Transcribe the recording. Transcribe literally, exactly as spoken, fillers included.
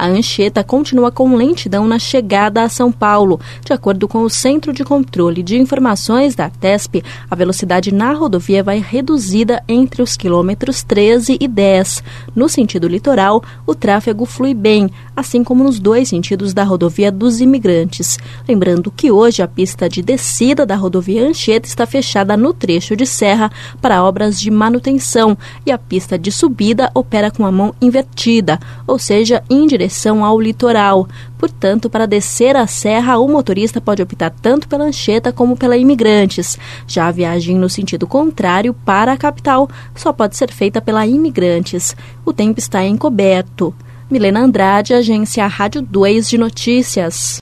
A Anchieta continua com lentidão na chegada a São Paulo. De acordo com o Centro de Controle de Informações da Artesp, a velocidade na rodovia vai reduzida entre os quilômetros treze e dez. No sentido litoral, o tráfego flui bem, assim como nos dois sentidos da rodovia dos Imigrantes. Lembrando que hoje a pista de descida da rodovia Anchieta está fechada no trecho de serra para obras de manutenção e a pista de subida opera com a mão invertida, ou seja, em direção ao litoral. Portanto, para descer a serra, o motorista pode optar tanto pela Anchieta como pela Imigrantes. Já a viagem no sentido contrário para a capital só pode ser feita pela Imigrantes. O tempo está encoberto. Milena Andrade, Agência Rádio dois de Notícias.